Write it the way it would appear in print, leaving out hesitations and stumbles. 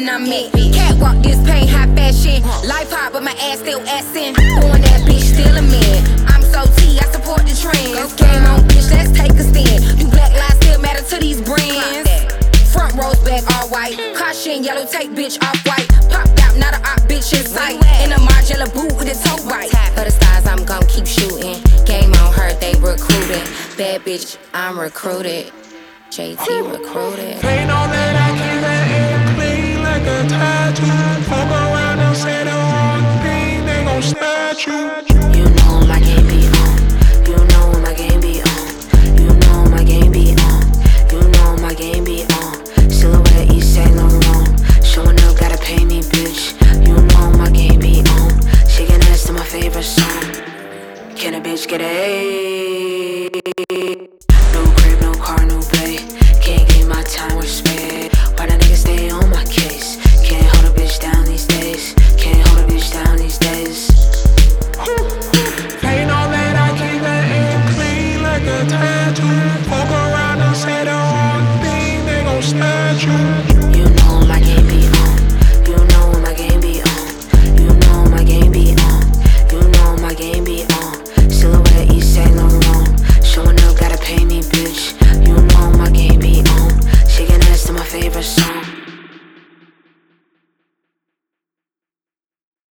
when I'm at. Catwalk this pain, high fashion. Life hard, but my ass still assin'. Doing that bitch, still a man. I'm so T, I support the trends. Game on, bitch, let's take a stand. Do black lives still matter to these brands? Front rows back all white. Caution, yellow tape, bitch, off white. Popped out, not a op, bitch in sight. In a Margiela boot with a toe right. For the stars, I'm gon' keep shooting. Game on her, they recruiting. Bad bitch, I'm recruited. JT recruited. They know that I keep that air clean like a tattoo. Fuck around and say the wrong thing, they gon' snatch you.